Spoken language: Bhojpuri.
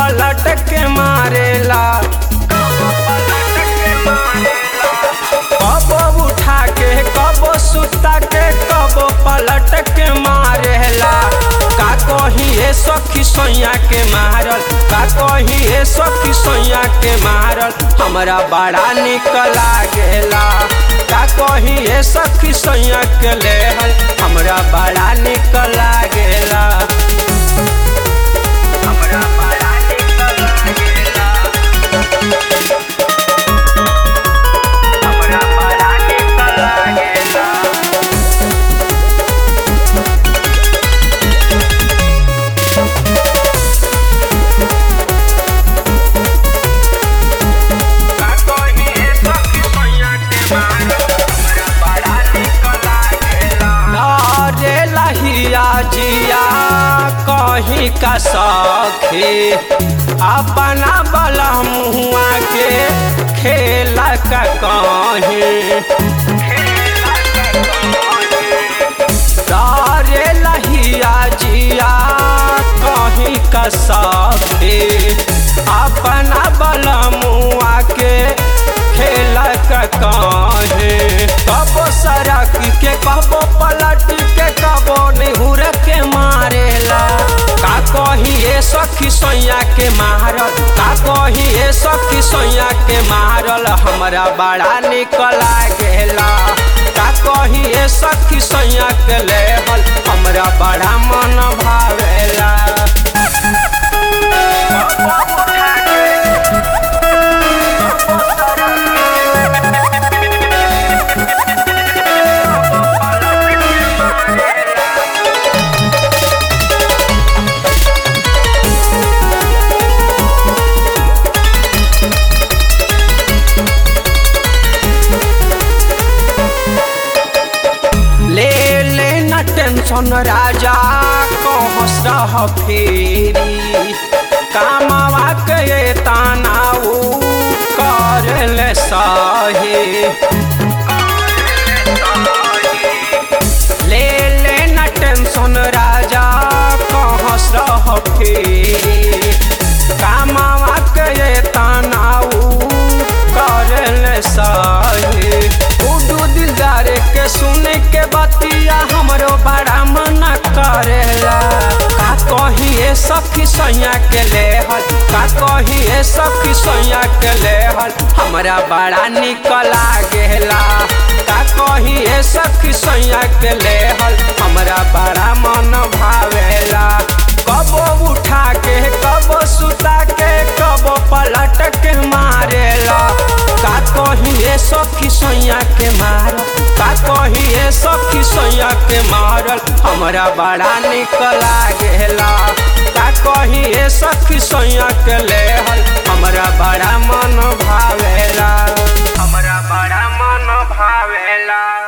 पलट के मारेला, कबो उठा के कबो सुता के कबो पलट के मारेला। का कही ए सखी सैया के मारल, का कही ए सखी सैया के मारल हमरा बड़ा निक लागेला। का कही ए सखी सैया के लेहल हमरा बड़ा निक लागेला, हमरा बड़ा निक लागेला, हमरा बड़ा निक लागेला। जिया कहीं का सखी अपना बला मुआ के खेला का कहीं रे लहिया जिया कहीं का सखी अपना बला मुआ के खेला का कहीं। कबो सड़क के कबो पलट के कबो निहुर के मारेला। का कही ए सखी सैया के मारल, का कही ए सखी सैया के मारल हमरा बड़ा निक लागेला। का कही ए सखी सैया के लेहल हमरा बड़ा मन भावेला। टेंशन राजा कहस रह फेरी कामवा के तानाऊ कर ले सहे। ले न टेंशन राजा कहस रह फेरी कामवा के तानाऊ कर ले सहे। उडू दिलदार के सुने के बतिया हमरो बड़ा मन करेला। का कही ए सखी सैया के लेहल, का कही ए सखी सैया के लेहल हमरा बड़ा निक लागेला। का कही ए सखी सैया के लेहल हमरा बड़ा मन भावेला। कबो उठा के कबो सुता के कबो पलट के मारेला। का कही ए सखी सैया के मारल, का कही ए सखी सैया के मारल हमरा बड़ा निक लागेला। का कही ए सखी सैया के लेहल हमरा बड़ा मन भावेला, हमरा बड़ा मन भावेला।